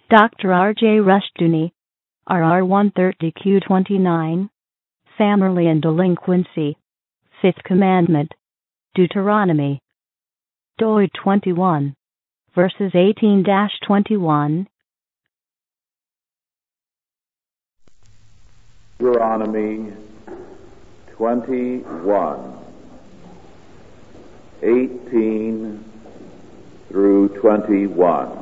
Dr. R.J. Rushdoony, RR 130Q29, Family and Delinquency, Fifth Commandment, Deuteronomy, Doi 21, verses 18-21. Deuteronomy 21, 18 through 21.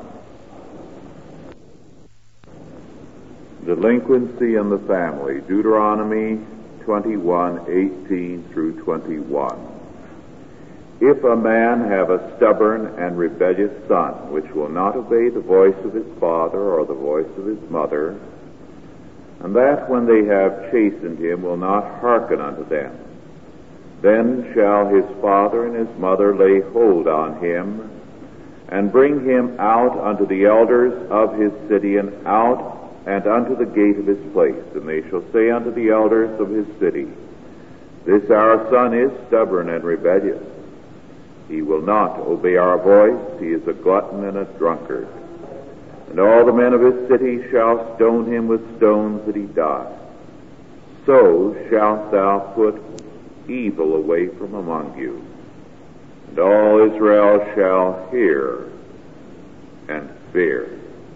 Delinquency in the family. Deuteronomy 21, 18 through 21. If a man have a stubborn and rebellious son, which will not obey the voice of his father or the voice of his mother, and that when they have chastened him will not hearken unto them, then shall his father and his mother lay hold on him, and bring him out unto the elders of his city, and out and unto the gate of his place. And they shall say unto the elders of his city, This our son is stubborn and rebellious. He will not obey our voice. He is a glutton and a drunkard. And all the men of his city shall stone him with stones that he die. So shalt thou put evil away from among you. And all Israel shall hear and fear.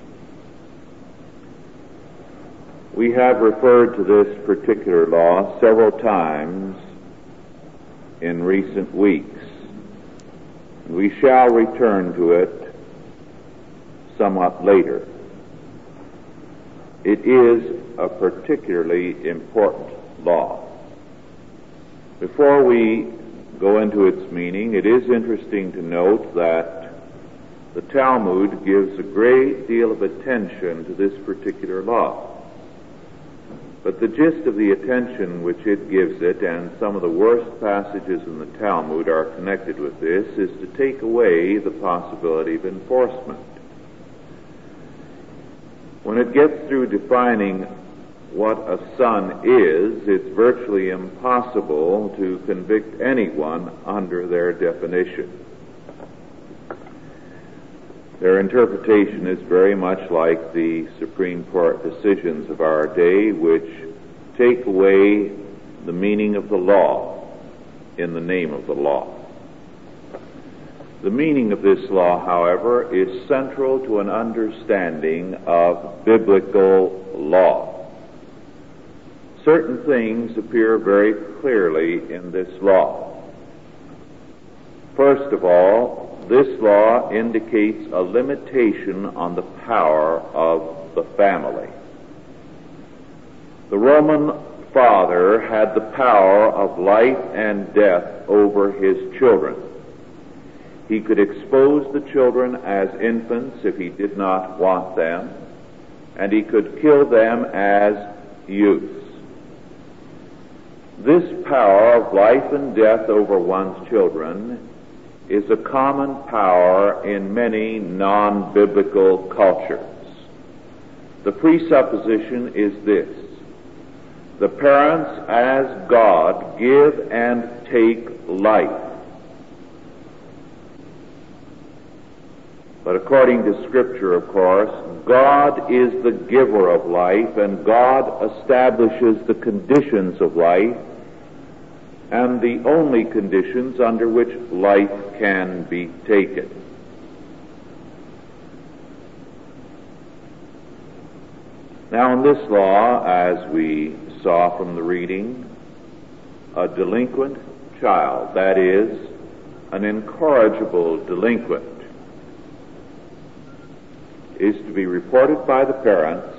We have referred to this particular law several times in recent weeks. We shall return to it somewhat later. It is a particularly important law. Before we go into its meaning, it is interesting to note that the Talmud gives a great deal of attention to this particular law. But the gist of the attention which it gives it, and some of the worst passages in the Talmud are connected with this, is to take away the possibility of enforcement. When it gets through defining what a son is, it's virtually impossible to convict anyone under their definition. Their interpretation is very much like the Supreme Court decisions of our day, which take away the meaning of the law in the name of the law. The meaning of this law, however, is central to an understanding of biblical law. Certain things appear very clearly in this law. First of all, this law indicates a limitation on the power of the family. The Roman father had the power of life and death over his children. He could expose the children as infants if he did not want them, and he could kill them as youths. This power of life and death over one's children is a common power in many non-biblical cultures. The presupposition is this: the parents, as God, give and take life. But according to Scripture, of course, God is the giver of life, and God establishes the conditions of life, and the only conditions under which life can be taken. Now, in this law, as we saw from the reading, a delinquent child, that is, an incorrigible delinquent, is to be reported by the parents,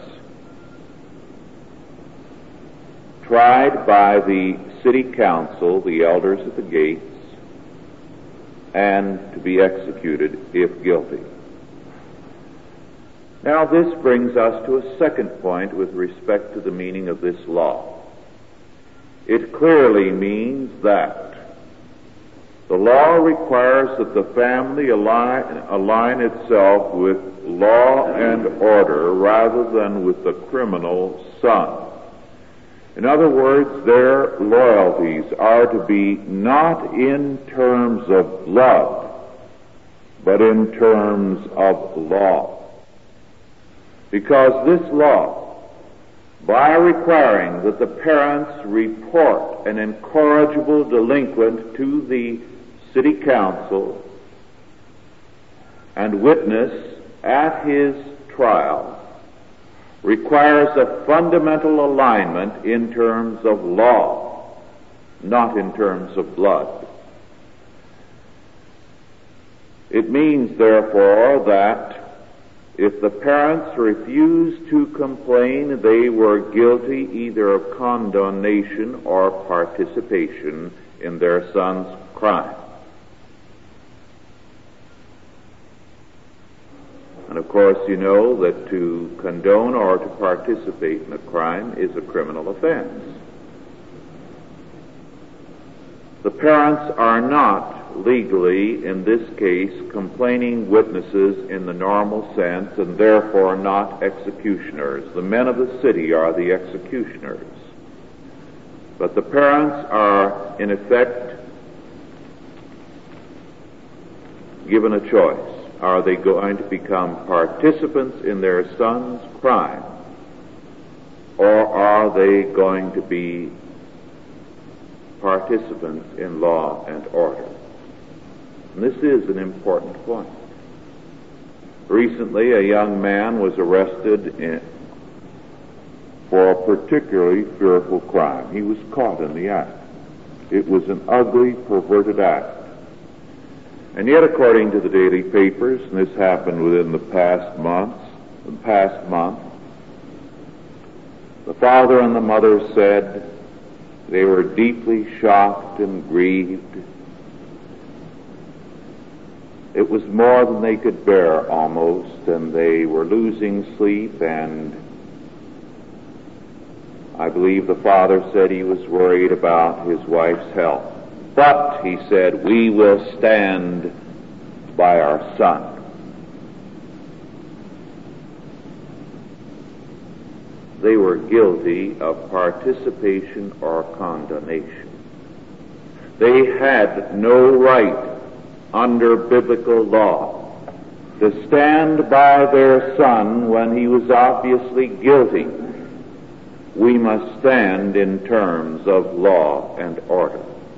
tried by the city council, the elders at the gates, and to be executed if guilty. Now this brings us to a second point with respect to the meaning of this law. It clearly means that the law requires that the family align itself with law and order rather than with the criminal son. In other words, their loyalties are to be not in terms of blood, but in terms of law. Because this law, by requiring that the parents report an incorrigible delinquent to the city council and witness at his trial, requires a fundamental alignment in terms of law, not in terms of blood. It means, therefore, that if the parents refused to complain, they were guilty either of condonation or participation in their son's crime. And of course, you know that to condone or to participate in a crime is a criminal offense. The parents are not legally, in this case, complaining witnesses in the normal sense, and therefore not executioners. The men of the city are the executioners. But the parents are, in effect, given a choice. Are they going to become participants in their son's crime, or are they going to be participants in law and order? And this is an important point. Recently, a young man was arrested for a particularly fearful crime. He was caught in the act. It was an ugly, perverted act. And yet, according to the daily papers, and this happened within the past month, the father and the mother said they were deeply shocked and grieved. It was more than they could bear, almost, and they were losing sleep, and I believe the father said he was worried about his wife's health. But, he said, we will stand by our son. They were guilty of participation or condonation. They had no right under biblical law to stand by their son when he was obviously guilty. We must stand in terms of law and order.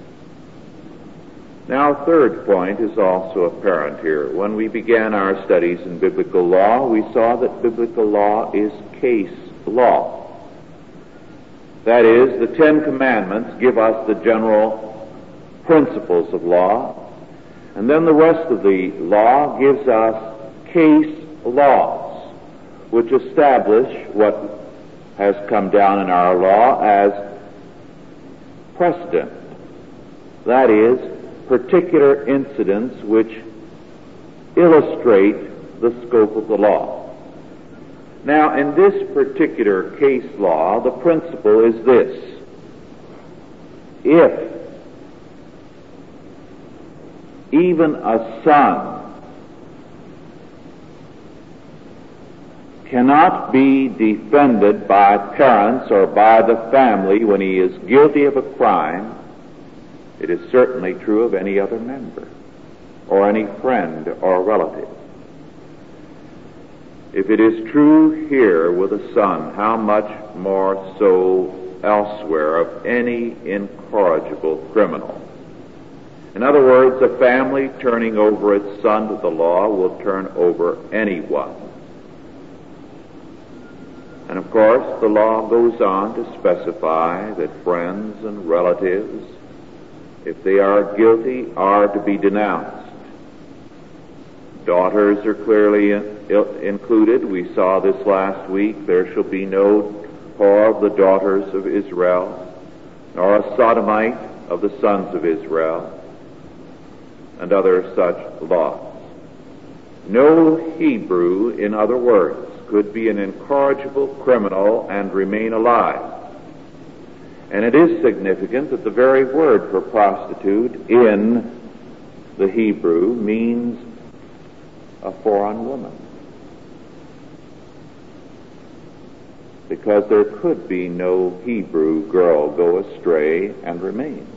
Now, a third point is also apparent here. When we began our studies in biblical law, we saw that biblical law is case law. That is, the Ten Commandments give us the general principles of law, and then the rest of the law gives us case laws, which establish what has come down in our law as precedent. That is, particular incidents which illustrate the scope of the law. Now, in this particular case law, the principle is this: if even a son cannot be defended by parents or by the family when he is guilty of a crime, it is certainly true of any other member or any friend or relative. If it is true here with a son, how much more so elsewhere of any incorrigible criminal? In other words, a family turning over its son to the law will turn over anyone. And of course, the law goes on to specify that friends and relatives, if they are guilty, are to be denounced. Daughters are clearly included. We saw this last week. There shall be no whore of the daughters of Israel, nor a sodomite of the sons of Israel, and other such laws. No Hebrew, in other words, could be an incorrigible criminal and remain alive. And it is significant that the very word for prostitute in the Hebrew means a foreign woman. Because there could be no Hebrew girl go astray and remain.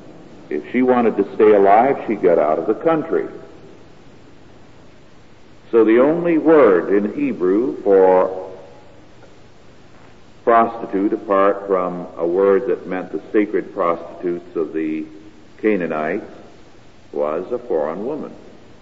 If she wanted to stay alive, she got out of the country. So the only word in Hebrew for prostitute, apart from a word that meant the sacred prostitutes of the Canaanites, was a foreign woman.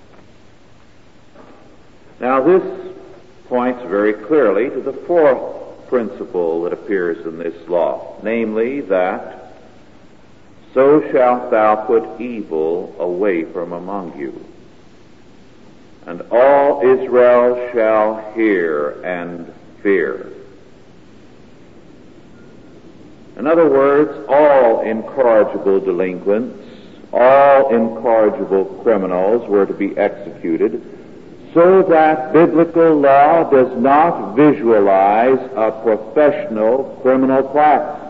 Now this points very clearly to the fourth principle that appears in this law, namely that so shalt thou put evil away from among you, and all Israel shall hear and fear. In other words, all incorrigible delinquents, all incorrigible criminals were to be executed, so that biblical law does not visualize a professional criminal class.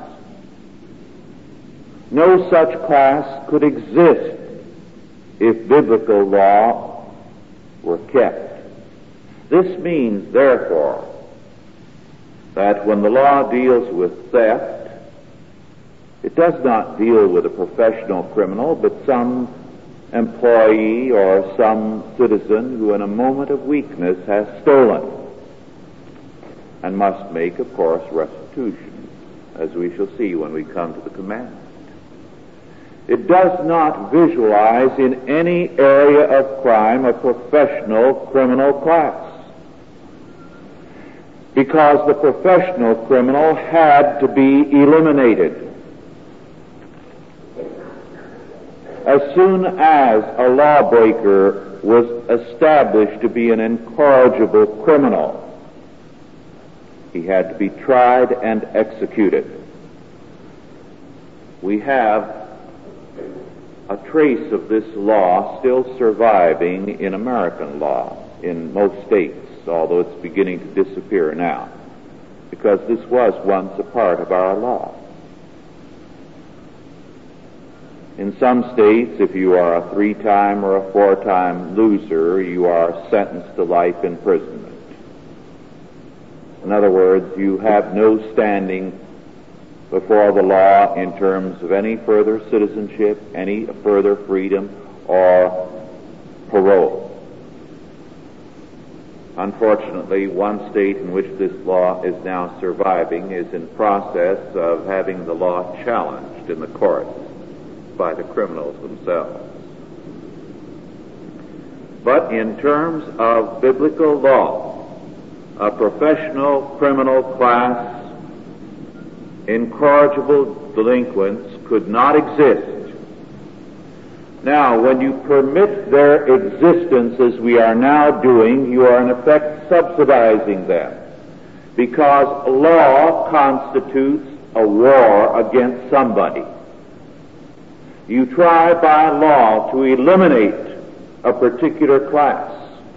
No such class could exist if biblical law were kept. This means, therefore, that when the law deals with theft, it does not deal with a professional criminal, but some employee or some citizen who in a moment of weakness has stolen and must make, of course, restitution, as we shall see when we come to the commandment. It does not visualize in any area of crime a professional criminal class, because the professional criminal had to be eliminated. As soon as a lawbreaker was established to be an incorrigible criminal, he had to be tried and executed. We have a trace of this law still surviving in American law in most states, although it's beginning to disappear now, because this was once a part of our law. In some states, if you are a 3-time or a 4-time loser, you are sentenced to life imprisonment. In other words, you have no standing before the law in terms of any further citizenship, any further freedom, or parole. Unfortunately, one state in which this law is now surviving is in process of having the law challenged in the courts by the criminals themselves. But in terms of biblical law, a professional criminal class, incorrigible delinquents, could not exist. Now, when you permit their existence as we are now doing, you are in effect subsidizing them, because law constitutes a war against somebody. You try by law to eliminate a particular class.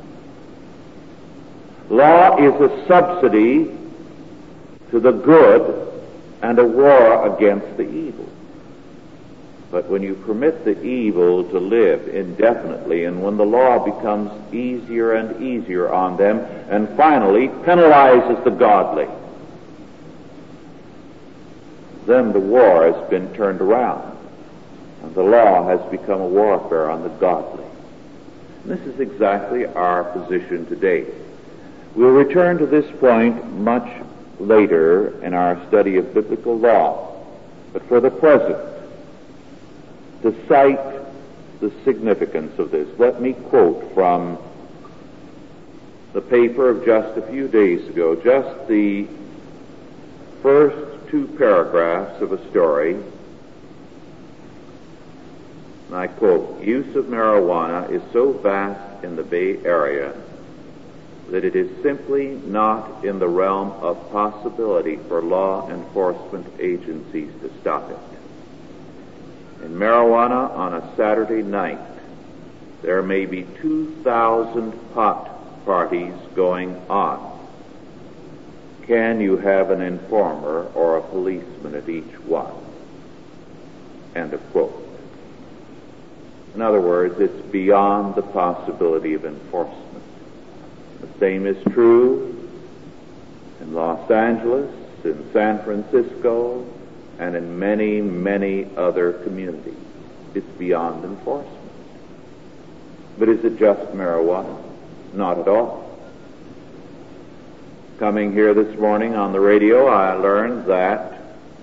Law is a subsidy to the good and a war against the evil. But when you permit the evil to live indefinitely, and when the law becomes easier and easier on them, and finally penalizes the godly, then the war has been turned around. And the law has become a warfare on the godly. And this is exactly our position today. We'll return to this point much later in our study of biblical law. But for the present, to cite the significance of this, let me quote from the paper of just a few days ago, just the first 2 paragraphs of a story. And I quote, "Use of marijuana is so vast in the Bay Area that it is simply not in the realm of possibility for law enforcement agencies to stop it. In marijuana on a Saturday night, there may be 2,000 pot parties going on. Can you have an informer or a policeman at each one?" End of quote. In other words, it's beyond the possibility of enforcement. The same is true in Los Angeles, in San Francisco, and in many, many other communities. It's beyond enforcement. But is it just marijuana? Not at all. Coming here this morning on the radio, I learned that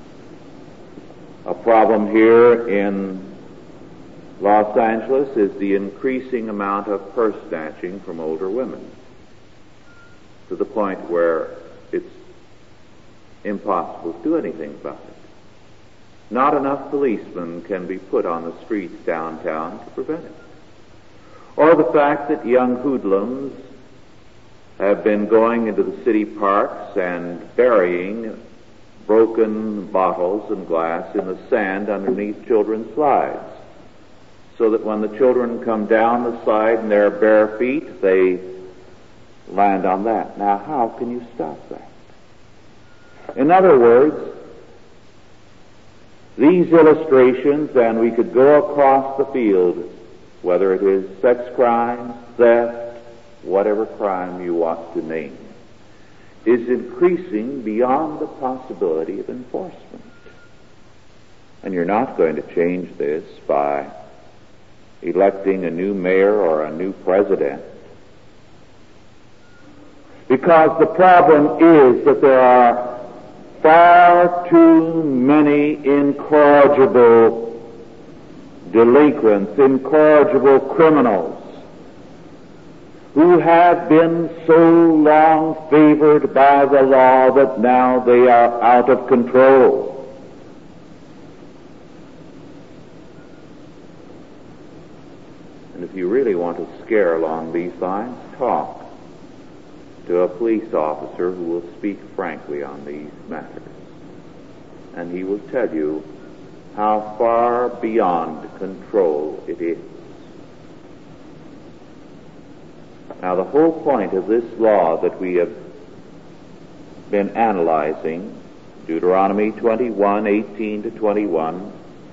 a problem here in Los Angeles is the increasing amount of purse snatching from older women, to the point where it's impossible to do anything about it. Not enough policemen can be put on the streets downtown to prevent it. Or the fact that young hoodlums have been going into the city parks and burying broken bottles and glass in the sand underneath children's slides, so that when the children come down the slide in their bare feet, they land on that. Now, how can you stop that? In other words, these illustrations, and we could go across the field, whether it is sex crimes, theft, whatever crime you want to name, is increasing beyond the possibility of enforcement. And you're not going to change this by electing a new mayor or a new president. Because the problem is that there are far too many incorrigible delinquents, incorrigible criminals, who have been so long favored by the law that now they are out of control. And if you really want to scare along these lines, talk to a police officer who will speak frankly on these matters. And he will tell you how far beyond control it is. Now, the whole point of this law that we have been analyzing, Deuteronomy 21:18 to 21,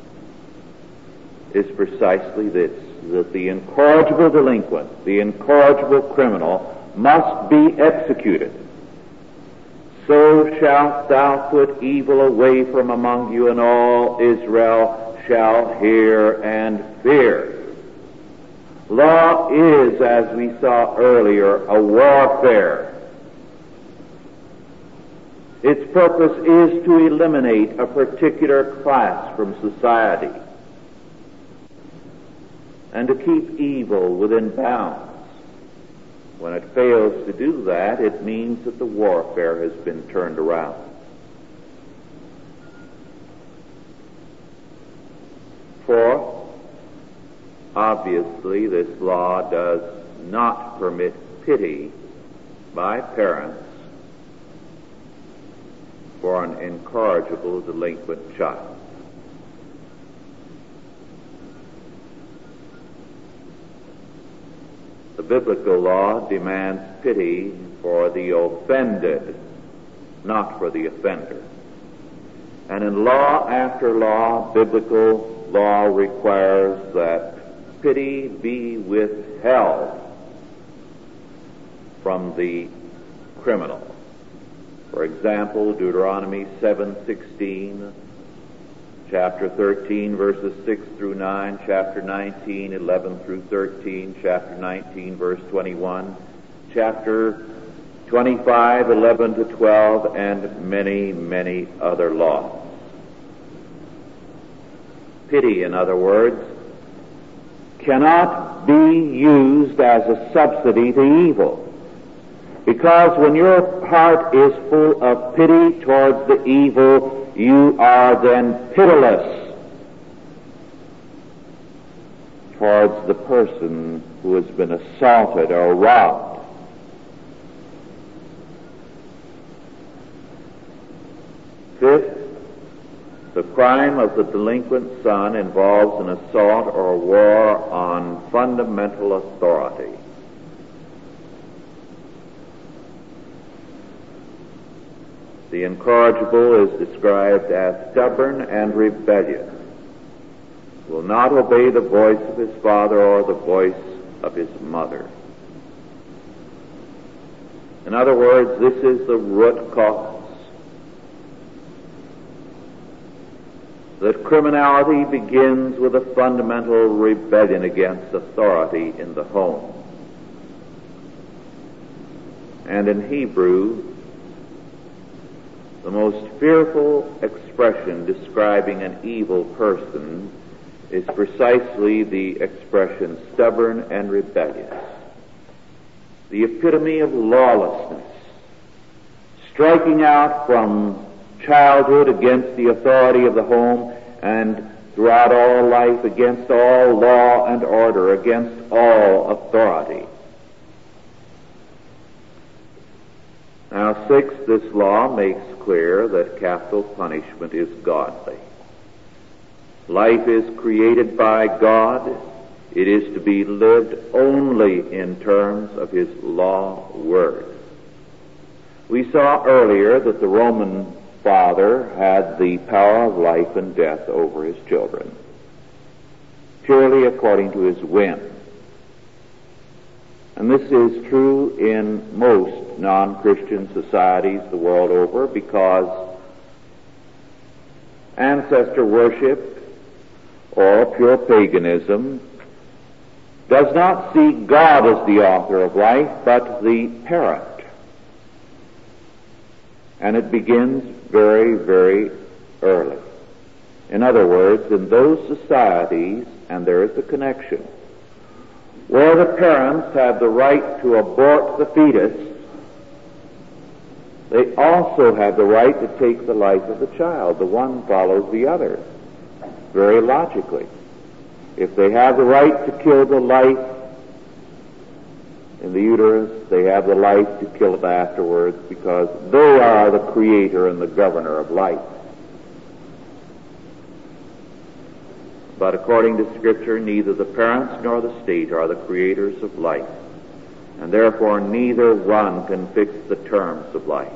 is precisely this, that the incorrigible delinquent, the incorrigible criminal, must be executed. So shalt thou put evil away from among you, and all Israel shall hear and fear. Law is, as we saw earlier, a warfare. Its purpose is to eliminate a particular class from society and to keep evil within bounds. When it fails to do that, it means that the warfare has been turned around. Fourth, obviously, this law does not permit pity by parents for an incorrigible delinquent child. The biblical law demands pity for the offended, not for the offender. And in law after law, biblical law requires that pity be withheld from the criminal. For example, Deuteronomy 7:16, chapter 13, verses 6 through 9, chapter 19, 11 through 13, chapter 19, verse 21, chapter 25, 11 to 12, and many, many other laws. Pity, in other words, cannot be used as a subsidy to evil. Because when your heart is full of pity towards the evil, you are then pitiless towards the person who has been assaulted or robbed. Fifth, the crime of the delinquent son involves an assault or war on fundamental authority. The incorrigible is described as stubborn and rebellious, will not obey the voice of his father or the voice of his mother. In other words, this is the root cause. That criminality begins with a fundamental rebellion against authority in the home. And in Hebrew, the most fearful expression describing an evil person is precisely the expression stubborn and rebellious. The epitome of lawlessness, striking out from childhood against the authority of the home and throughout all life against all law and order, against all authority. Now, sixth, this law makes clear that capital punishment is godly. Life is created by God. It is to be lived only in terms of His law word. We saw earlier that the Roman father had the power of life and death over his children, purely according to his whim. And this is true in most non-Christian societies the world over, because ancestor worship or pure paganism does not see God as the author of life, but the parent. And it begins very, very early. In other words, in those societies, and there is a connection, where the parents have the right to abort the fetus, they also have the right to take the life of the child. The one follows the other, very logically. If they have the right to kill the life in the uterus, they have the life to kill it afterwards, because they are the creator and the governor of life. But according to Scripture, neither the parents nor the state are the creators of life, and therefore neither one can fix the terms of life.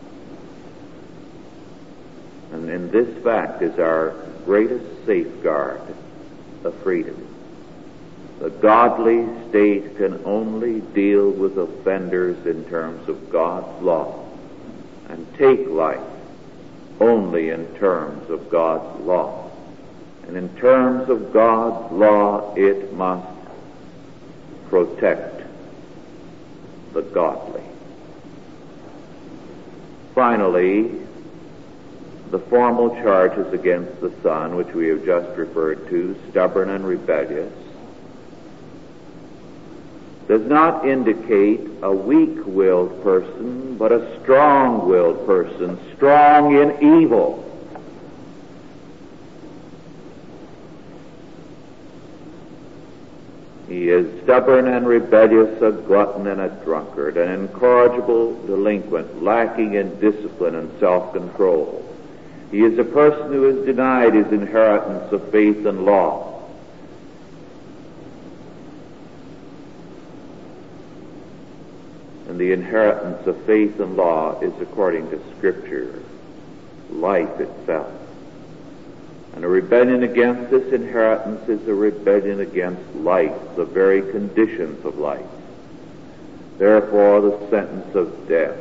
And in this fact is our greatest safeguard of freedom. The godly state can only deal with offenders in terms of God's law, and take life only in terms of God's law. And in terms of God's law, it must protect the godly. Finally, the formal charges against the son, which we have just referred to, stubborn and rebellious, does not indicate a weak-willed person, but a strong-willed person, strong in evil. He is stubborn and rebellious, a glutton and a drunkard, an incorrigible delinquent, lacking in discipline and self-control. He is a person who has denied his inheritance of faith and law. And the inheritance of faith and law is, according to Scripture, life itself. And a rebellion against this inheritance is a rebellion against life, the very conditions of life. Therefore, the sentence of death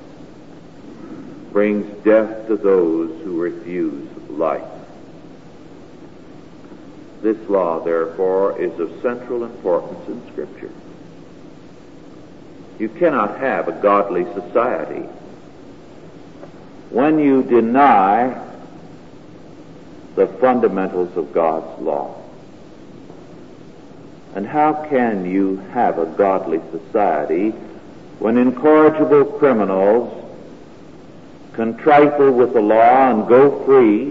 brings death to those who refuse life. This law, therefore, is of central importance in Scripture. You cannot have a godly society when you deny the fundamentals of God's law. And how can you have a godly society when incorrigible criminals can trifle with the law and go free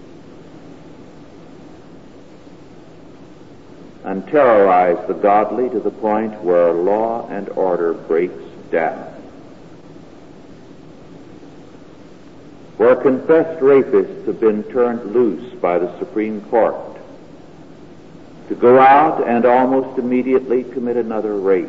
and terrorize the godly to the point where law and order breaks down? Where confessed rapists have been turned loose by the Supreme Court to go out and almost immediately commit another rape.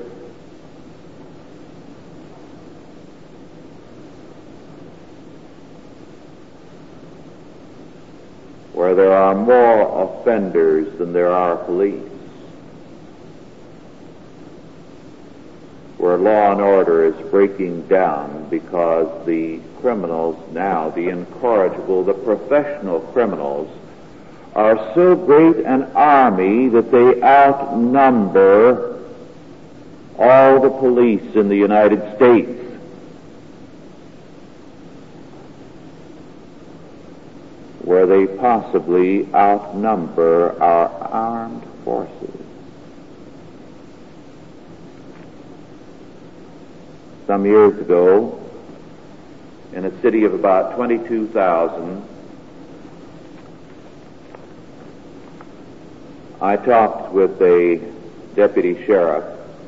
Where there are more offenders than there are police. Where law and order is breaking down because the criminals now, the incorrigible, the professional criminals, are so great an army that they outnumber all the police in the United States. where they possibly outnumber our armed forces. Some years ago, in a city of about 22,000, I talked with a deputy sheriff,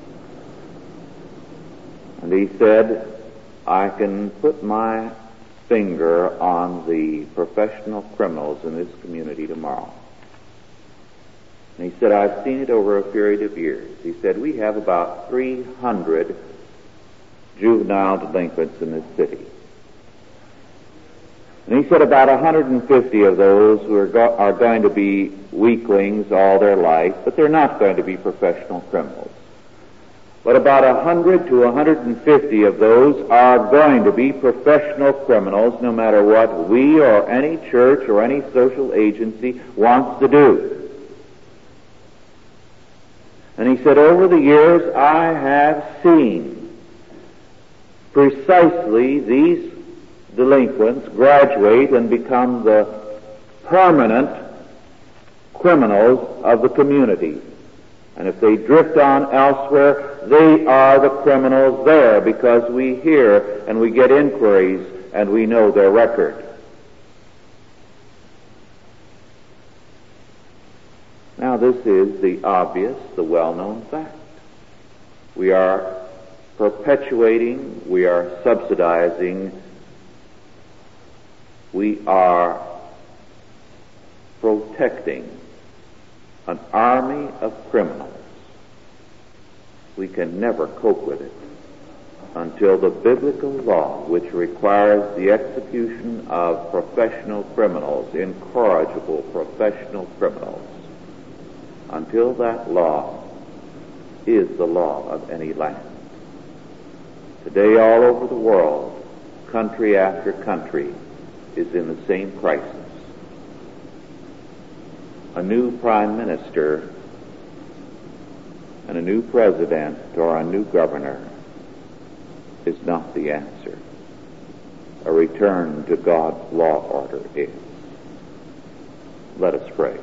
and he said, I can put my finger on the professional criminals in this community tomorrow. And he said, I've seen it over a period of years. He said, we have about 300 juvenile delinquents in this city. And he said about 150 of those who are going to be weaklings all their life, but they're not going to be professional criminals. But about 100 to 150 of those are going to be professional criminals, no matter what we or any church or any social agency wants to do. And he said, over the years I have seen precisely these delinquents graduate and become the permanent criminals of the community. And if they drift on elsewhere, they are the criminals there, because we hear and we get inquiries and we know their record. Now this is the obvious, the well-known fact. We are perpetuating, we are subsidizing, we are protecting an army of criminals. We can never cope with it until the biblical law, which requires the execution of professional criminals, incorrigible professional criminals, until that law is the law of any land. Today, all over the world, country after country is in the same crisis. A new prime minister and a new president or a new governor is not the answer. A return to God's law order is. Let us pray.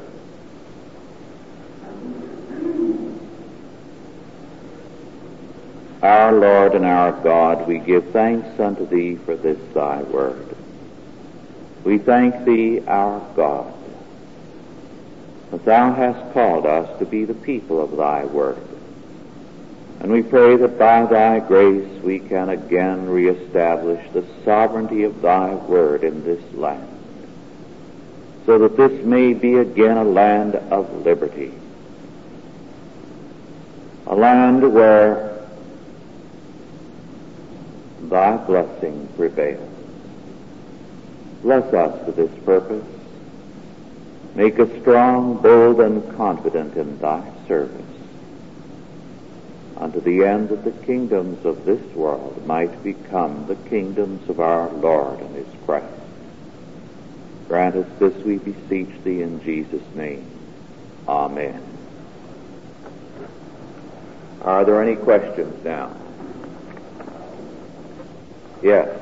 Our Lord and our God, we give thanks unto Thee for this Thy word. We thank Thee, our God, that Thou hast called us to be the people of Thy word. And we pray that by Thy grace we can again reestablish the sovereignty of Thy word in this land, so that this may be again a land of liberty, a land where Thy blessing prevails. Bless us to this purpose. Make us strong, bold, and confident in Thy service, unto the end that the kingdoms of this world might become the kingdoms of our Lord and His Christ. Grant us this, we beseech Thee, in Jesus' name. Amen. Are there any questions now? Yes.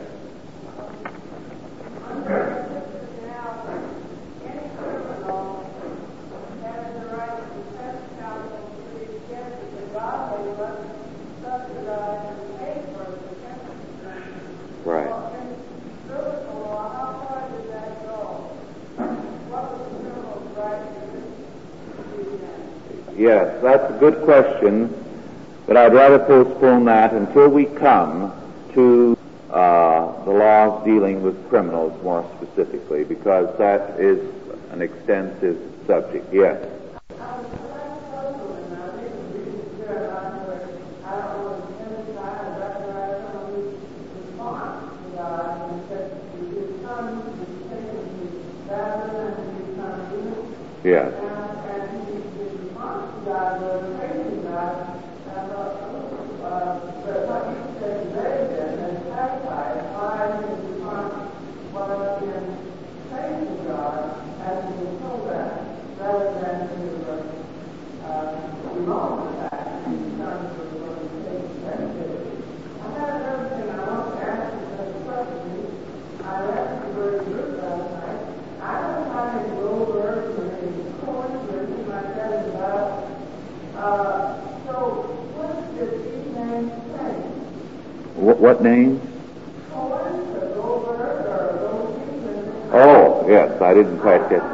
Yes, that's a good question, but I'd rather postpone that until we come to the laws dealing with criminals more specifically, because that is an extensive subject. Yes. Yes. I read the word last night. I don't What names? Oh, yes, I didn't quite get.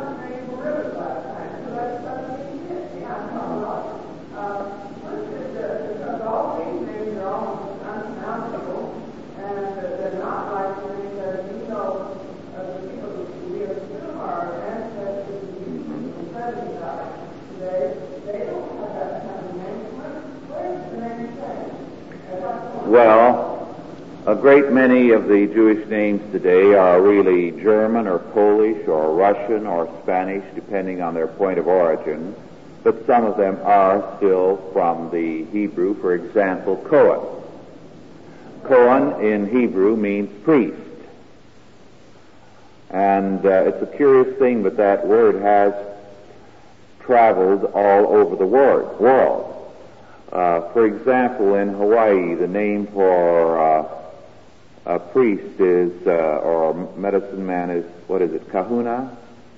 Well, a great many of the Jewish names today are really German or Polish or Russian or Spanish, depending on their point of origin, but some of them are still from the Hebrew. For example, Cohen. Cohen in Hebrew means priest. And it's a curious thing, but that word has traveled all over the world. For example, in Hawaii, the name for a priest is, or medicine man is, what is it, kahuna?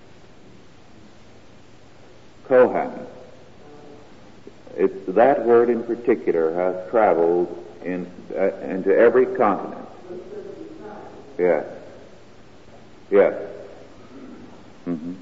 Kohen. It's that word in particular has traveled into every continent. Yes. Yes. Mm-hmm.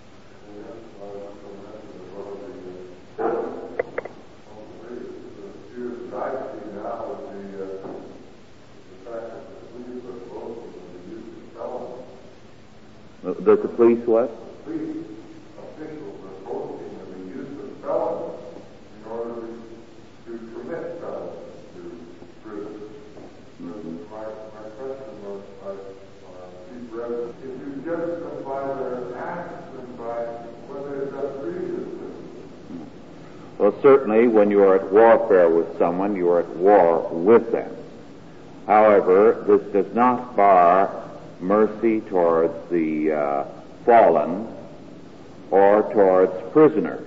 Does the police what? Police officials are boasting of the use of felons in order to commit felons to prison. My question was, Chief Reverend, if you judge them by their acts and by what they've done previously. Well, certainly when you are at warfare with someone, you are at war with them. However, this does not bar mercy towards the fallen or towards prisoners.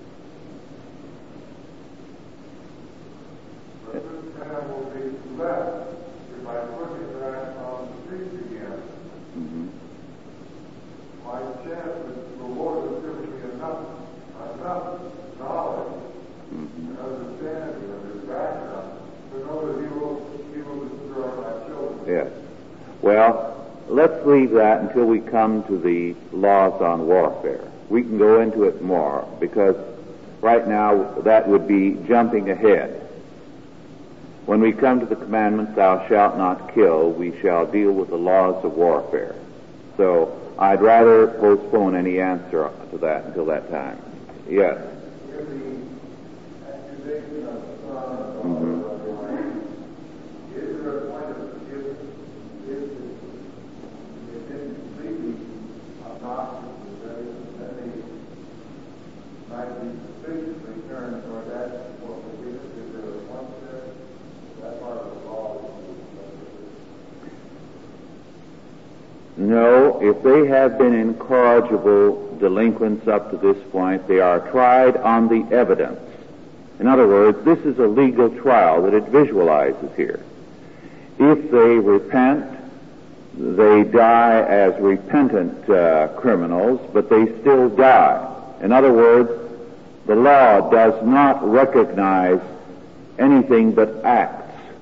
But this man will be left if I put him back on the streets again. Mm-hmm. My chance is the Lord has given me enough knowledge and understanding of his background to know that he will destroy my children. Yes. Well, let's leave that until we come to the laws on warfare. We can go into it more, because right now that would be jumping ahead. When we come to the commandments, thou shalt not kill, we shall deal with the laws of warfare. So I'd rather postpone any answer to that until that time. Yes. Mm-hmm. No, if they have been incorrigible delinquents up to this point, they are tried on the evidence. In other words, this is a legal trial that it visualizes here. If they repent, they die as repentant criminals, but they still die. In other words, the law does not recognize anything but acts.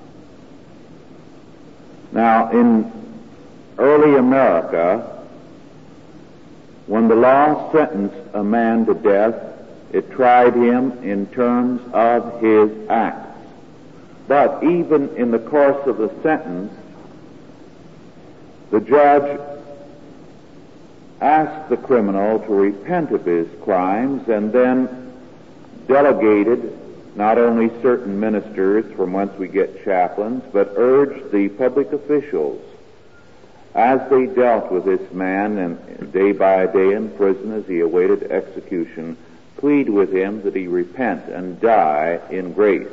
Now, in early America, when the law sentenced a man to death, it tried him in terms of his acts. But even in the course of the sentence, the judge asked the criminal to repent of his crimes, and then delegated not only certain ministers, from whence we get chaplains, but urged the public officials, as they dealt with this man and day by day in prison as he awaited execution, plead with him that he repent and die in grace.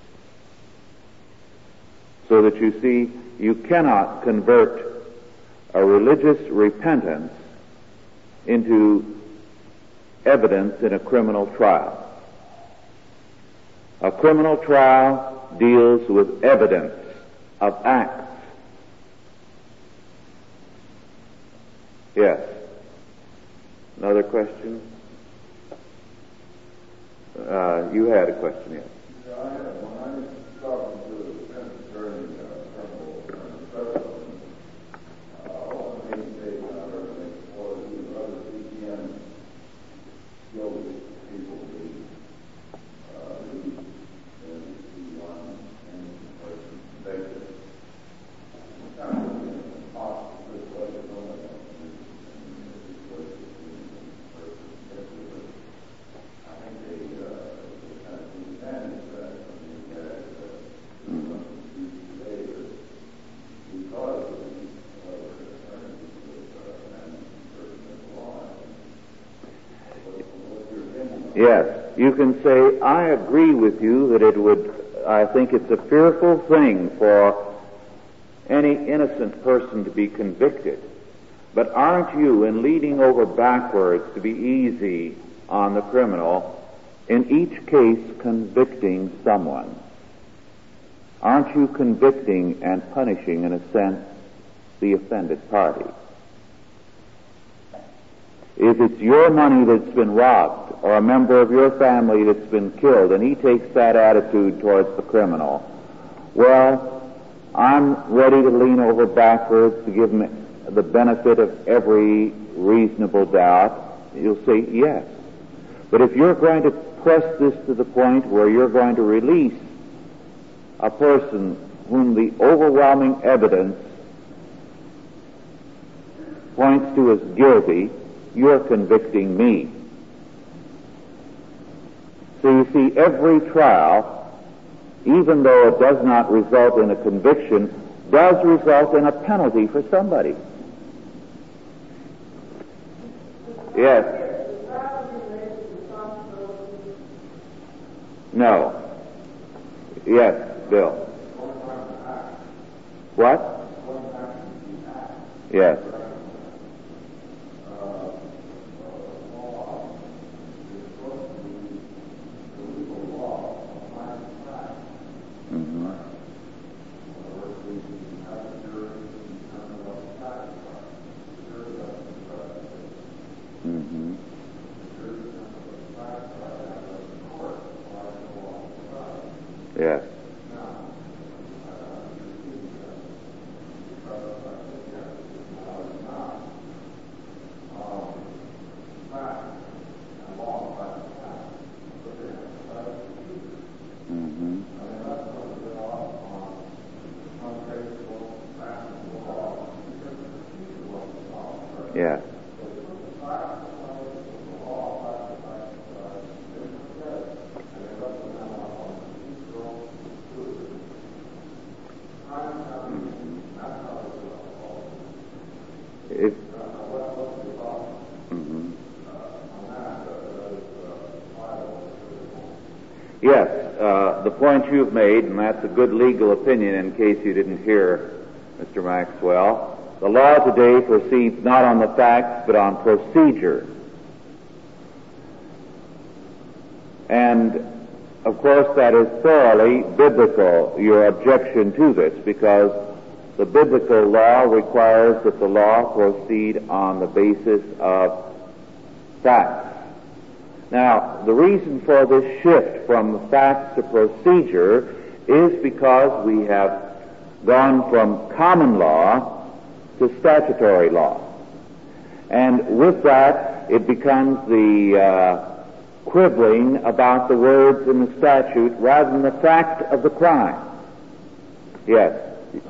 So that you see, you cannot convert a religious repentance into evidence in a criminal trial. A criminal trial deals with evidence of acts. Yes. Another question? You had a question, yes. Yeah, I had one. I was talking to the defense attorney from Yes, you can say, I agree with you that I think it's a fearful thing for any innocent person to be convicted. But aren't you, in leading over backwards to be easy on the criminal, in each case convicting someone? Aren't you convicting and punishing, in a sense, the offended party? If it's your money that's been robbed, or a member of your family that's been killed, and he takes that attitude towards the criminal, well, I'm ready to lean over backwards to give him the benefit of every reasonable doubt. You'll say yes. But if you're going to press this to the point where you're going to release a person whom the overwhelming evidence points to as guilty, you're convicting me. So you see, every trial, even though it does not result in a conviction, does result in a penalty for somebody. Yes. No. Yes, Bill. What? Yes. Yes. Yes. Yes, the point you've made, and that's a good legal opinion in case you didn't hear, Mr. Maxwell. The law today proceeds not on the facts, but on procedure. And, of course, that is thoroughly biblical, your objection to this, because the biblical law requires that the law proceed on the basis of facts. Now, the reason for this shift from facts to procedure is because we have gone from common law to statutory law. And with that, it becomes the quibbling about the words in the statute rather than the fact of the crime. Yes.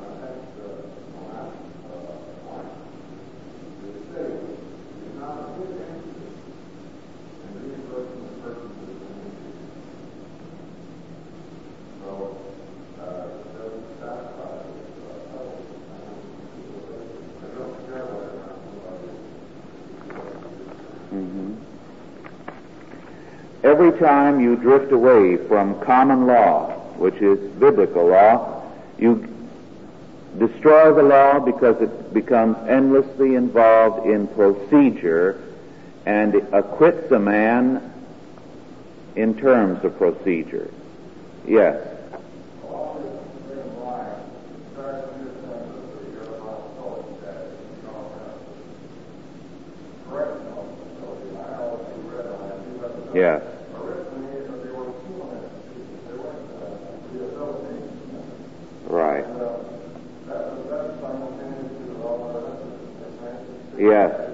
Every time you drift away from common law, which is biblical law, you destroy the law because it becomes endlessly involved in procedure and acquits a man in terms of procedure. Yes. Yes. Right. Yes.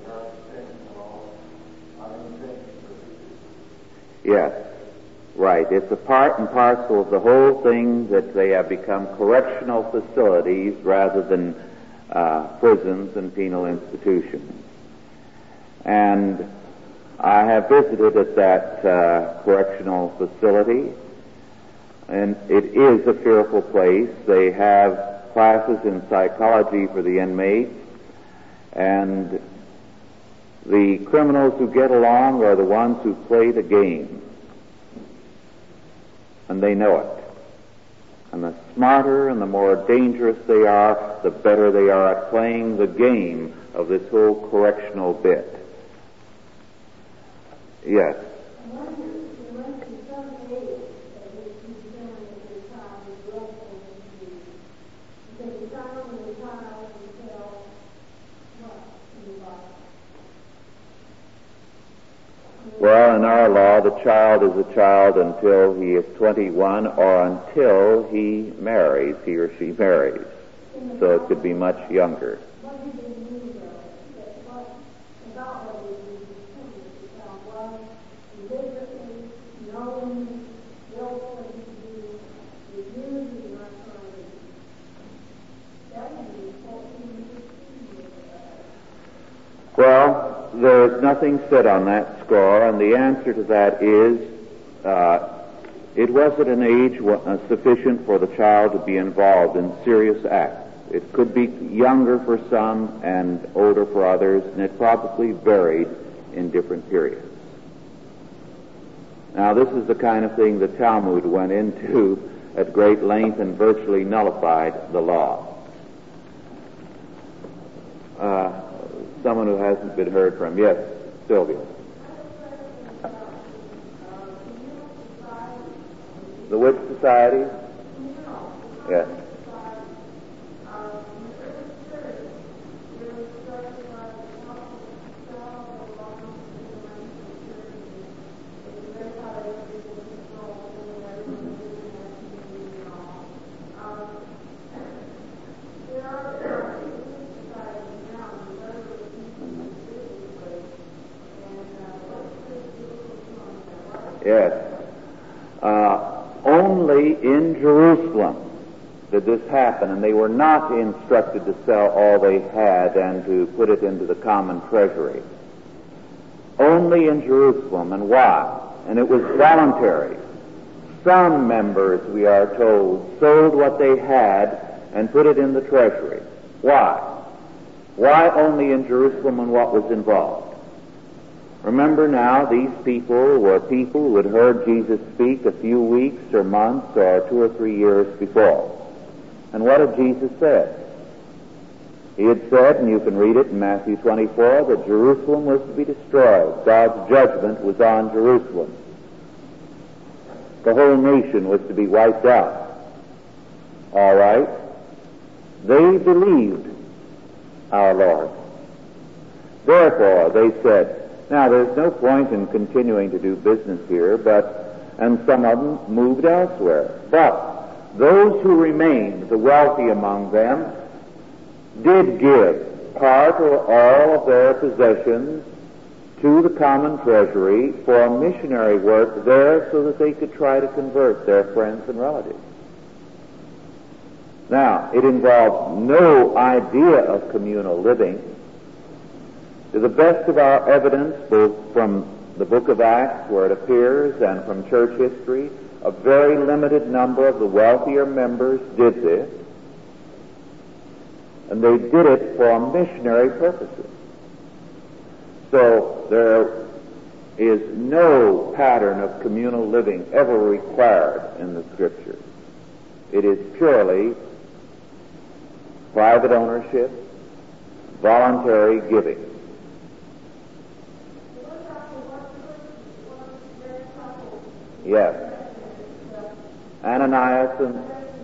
Yes. Right. It's a part and parcel of the whole thing that they have become correctional facilities rather than prisons and penal institutions. And I have visited at that correctional facility, and it is a fearful place. They have classes in psychology for the inmates, and The criminals who get along are the ones who play the game. And they know it. And the smarter and the more dangerous they are, the better they are at playing the game of this whole correctional bit. Yes. Well, in our law, the child is a child until he is 21 or until he marries, he or she marries. So it could be much younger. Well, there's nothing said on that score, and the answer to that is it was at an age sufficient for the child to be involved in serious acts. It could be younger for some and older for others, and it probably varied in different periods. Now, this is the kind of thing the Talmud went into at great length and virtually nullified the law. Someone who hasn't been heard from. Yes, Sylvia. The which society? Yes. Yes. Only in Jerusalem did this happen, and they were not instructed to sell all they had and to put it into the common treasury. Only in Jerusalem. And why? And it was voluntary. Some members, we are told, sold what they had and put it in the treasury. Why? Why only in Jerusalem, and what was involved? Remember now, these people were people who had heard Jesus speak a few weeks or months or 2 or 3 years before. And what had Jesus said? He had said, and you can read it in Matthew 24, that Jerusalem was to be destroyed. God's judgment was on Jerusalem. The whole nation was to be wiped out. All right? They believed our Lord. Therefore, they said, now, there's no point in continuing to do business here, and some of them moved elsewhere. But those who remained, the wealthy among them, did give part or all of their possessions to the common treasury for missionary work there so that they could try to convert their friends and relatives. Now, it involved no idea of communal living. To the best of our evidence, both from the book of Acts, where it appears, and from church history, a very limited number of the wealthier members did this, and they did it for missionary purposes. So there is no pattern of communal living ever required in the Scriptures. It is purely private ownership, voluntary giving. Yes. Ananias and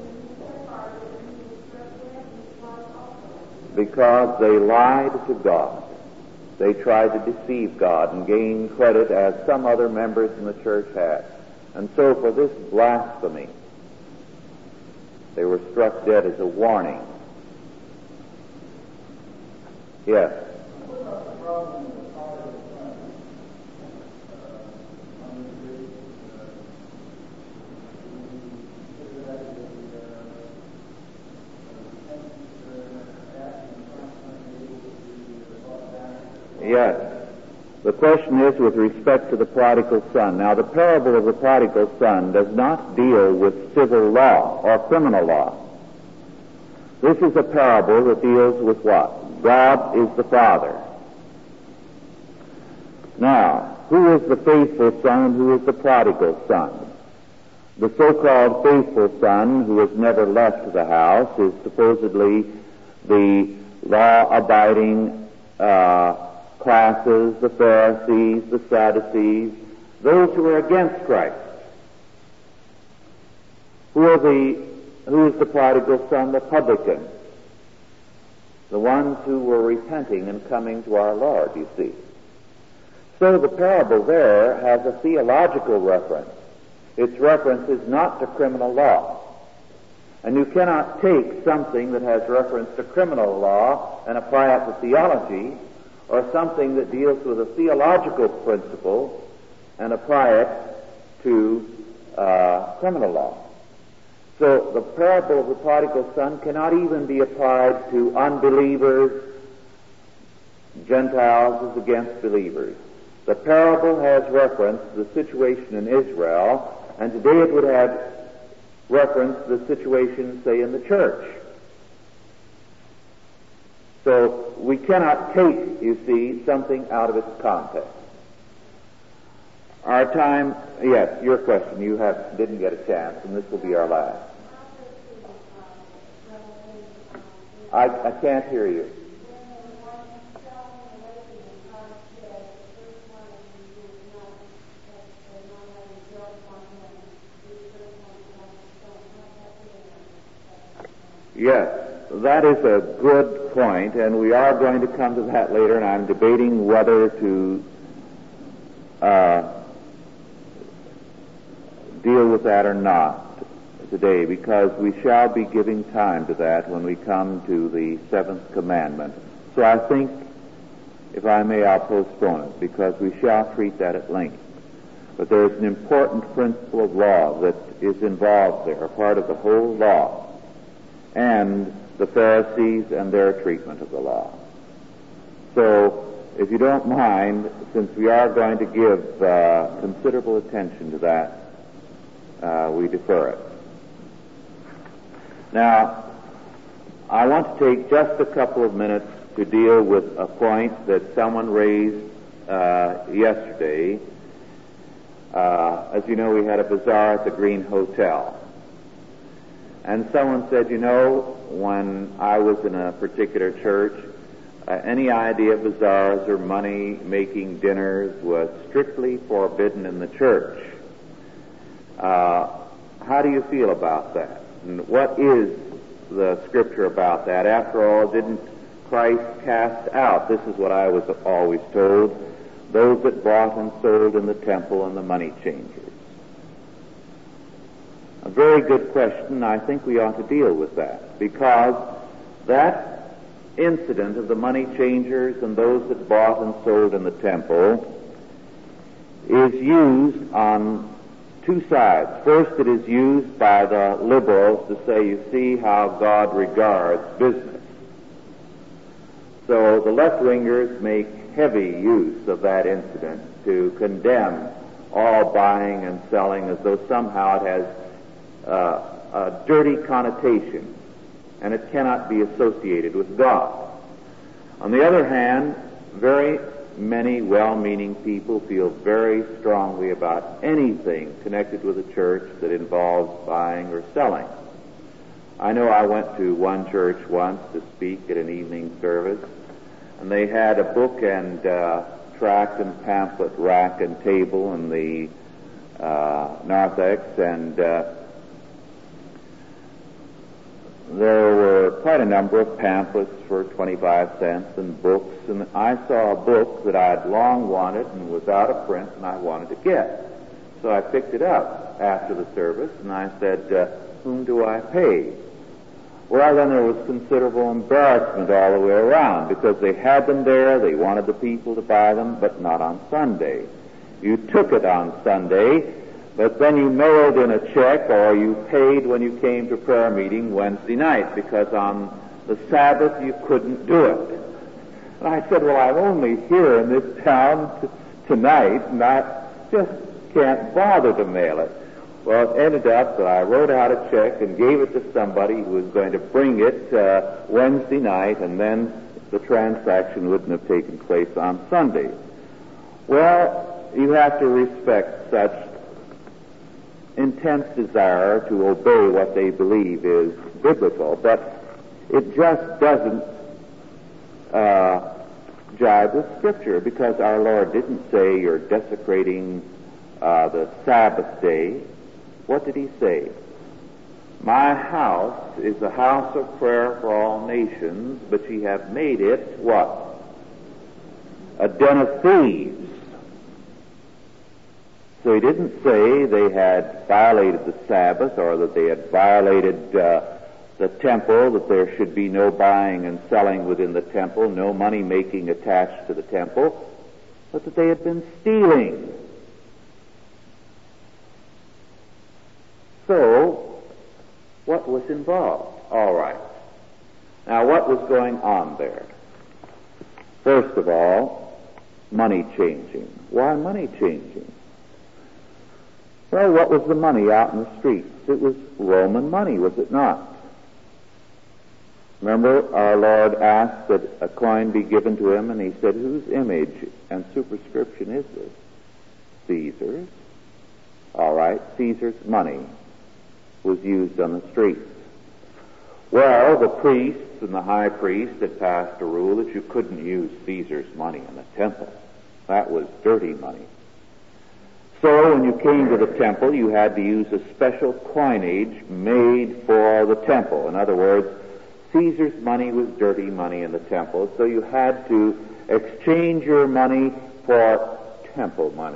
because they lied to God. They tried to deceive God and gain credit as some other members in the church had. And so for this blasphemy, they were struck dead as a warning. Yes. Yes. The question is with respect to the prodigal son. Now, the parable of the prodigal son does not deal with civil law or criminal law. This is a parable that deals with what? God is the Father. Now, who is the faithful son and who is the prodigal son? The so-called faithful son who has never left the house is supposedly the law-abiding classes, the Pharisees, the Sadducees, those who are against Christ. Who is the prodigal son? The publican. The ones who were repenting and coming to our Lord, you see. So the parable there has a theological reference. Its reference is not to criminal law. And you cannot take something that has reference to criminal law and apply it to theology, or something that deals with a theological principle and apply it to criminal law. So the parable of the prodigal son cannot even be applied to unbelievers. Gentiles is against believers. The parable has reference to the situation in Israel, and today it would have reference to the situation, say, in the church. So we cannot take, you see, something out of its context. Our time, yes, your question. You didn't get a chance, and this will be our last. I can't hear you. Yes, that is a good point, and we are going to come to that later, and I'm debating whether to deal with that or not today, because we shall be giving time to that when we come to the seventh commandment. So I think, if I may, I'll postpone it, because we shall treat that at length. But there is an important principle of law that is involved there, a part of the whole law, and the Pharisees and their treatment of the law. So, if you don't mind, since we are going to give considerable attention to that, we defer it. Now, I want to take just a couple of minutes to deal with a point that someone raised yesterday. As you know, we had a bazaar at the Green Hotel. And someone said, you know, when I was in a particular church, any idea of bazaars or money-making dinners was strictly forbidden in the church. How do you feel about that? And what is the scripture about that? After all, didn't Christ cast out, this is what I was always told, those that bought and sold in the temple and the money changers? A very good question. I think we ought to deal with that, because that incident of the money changers and those that bought and sold in the temple is used on two sides. First, it is used by the liberals to say, you see how God regards business. So the left-wingers make heavy use of that incident to condemn all buying and selling as though somehow it has a dirty connotation, and it cannot be associated with God. On the other hand, very many well-meaning people feel very strongly about anything connected with a church that involves buying or selling. I know I went to one church once to speak at an evening service, and they had a book and tract and pamphlet rack and table in the narthex, and there were quite a number of pamphlets for 25 cents and books, and I saw a book that I'd long wanted and was out of print and I wanted to get. So I picked it up after the service and I said, whom do I pay? Well, then there was considerable embarrassment all the way around, because they had them there, they wanted the people to buy them, but not on Sunday. You took it on Sunday, but then you mailed in a check or you paid when you came to prayer meeting Wednesday night, because on the Sabbath you couldn't do it. And I said, well, I'm only here in this town tonight, and I just can't bother to mail it. Well, it ended up that I wrote out a check and gave it to somebody who was going to bring it Wednesday night, and then the transaction wouldn't have taken place on Sunday. Well, you have to respect such intense desire to obey what they believe is biblical, but it just doesn't jive with Scripture, because our Lord didn't say you're desecrating the Sabbath day. What did he say? My house is a house of prayer for all nations, but ye have made it, what? A den of thieves. So he didn't say they had violated the Sabbath, or that they had violated the temple, that there should be no buying and selling within the temple, no money making attached to the temple, but that they had been stealing. So, what was involved? All right. Now, what was going on there? First of all, money changing. Why money changing? Well, what was the money out in the streets? It was Roman money, was it not? Remember, our Lord asked that a coin be given to him, and he said, whose image and superscription is this? Caesar's. All right, Caesar's money was used on the streets. Well, the priests and the high priest had passed a rule that you couldn't use Caesar's money in the temple. That was dirty money. So when you came to the temple, you had to use a special coinage made for the temple. In other words, Caesar's money was dirty money in the temple, so you had to exchange your money for temple money.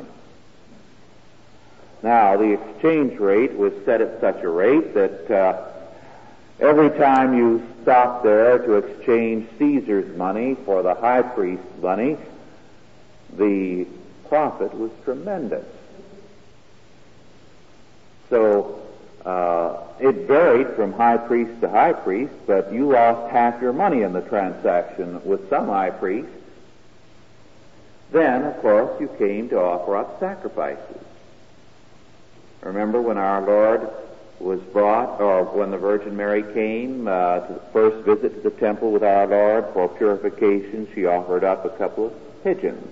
Now, the exchange rate was set at such a rate that every time you stopped there to exchange Caesar's money for the high priest's money, the profit was tremendous. So it varied from high priest to high priest, but you lost half your money in the transaction with some high priest. Then, of course, you came to offer up sacrifices. Remember when our Lord was brought, or when the Virgin Mary came to the first visit to the temple with our Lord for purification, she offered up a couple of pigeons.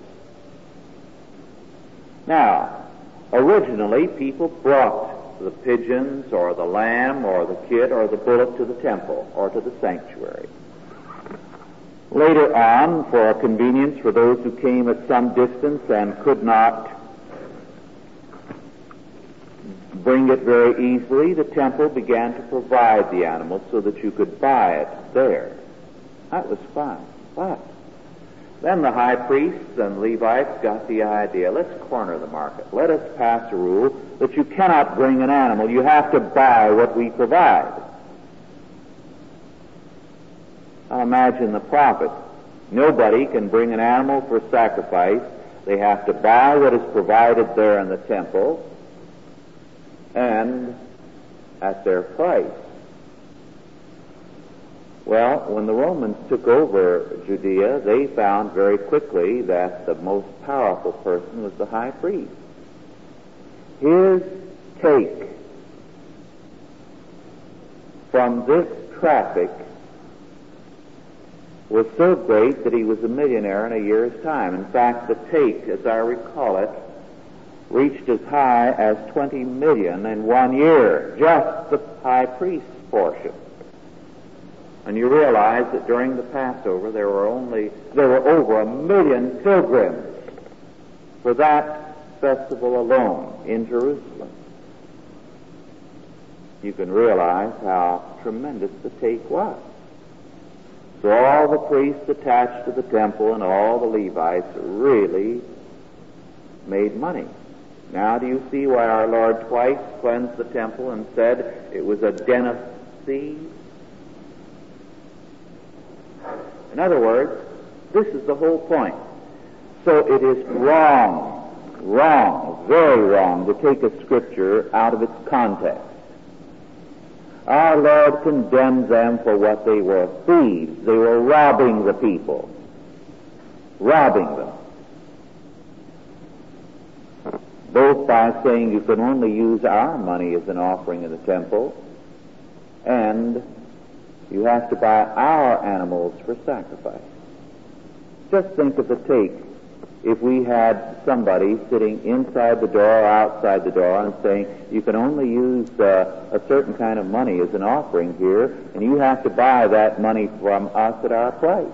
Now, originally people brought the pigeons or the lamb or the kid or the bullock to the temple or to the sanctuary. Later on, for convenience for those who came at some distance and could not bring it very easily, the temple began to provide the animal so that you could buy it there. That was fine. But then the high priests and Levites got the idea, let's corner the market. Let us pass a rule that you cannot bring an animal. You have to buy what we provide. Now imagine the profit. Nobody can bring an animal for sacrifice. They have to buy what is provided there in the temple, and at their price. Well, when the Romans took over Judea, they found very quickly that the most powerful person was the high priest. His take from this traffic was so great that he was a millionaire in a year's time. In fact, the take, as I recall it, reached as high as 20 million in 1 year, just the high priest's portion. And you realize that during the Passover there were over 1 million pilgrims for that festival alone in Jerusalem. You can realize how tremendous the take was. So all the priests attached to the temple and all the Levites really made money. Now do you see why our Lord twice cleansed the temple and said it was a den of thieves? In other words, this is the whole point. So it is wrong, very wrong to take a scripture out of its context. Our Lord condemned them for what they were, thieves. They were robbing the people. Robbing them. Both by saying you can only use our money as an offering in the temple, and you have to buy our animals for sacrifice. Just think of the take if we had somebody sitting inside the door or outside the door and saying, you can only use a certain kind of money as an offering here, and you have to buy that money from us at our place.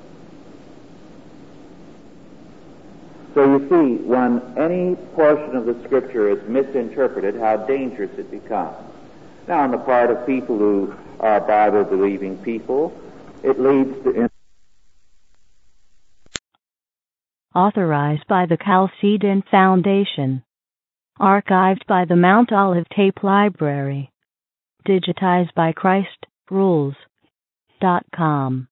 So you see, when any portion of the Scripture is misinterpreted, how dangerous it becomes. Now, on the part of people who are Bible-believing people, it leads to... Authorized by the Chalcedon Foundation. Archived by the Mount Olive Tape Library. Digitized by ChristRules.com.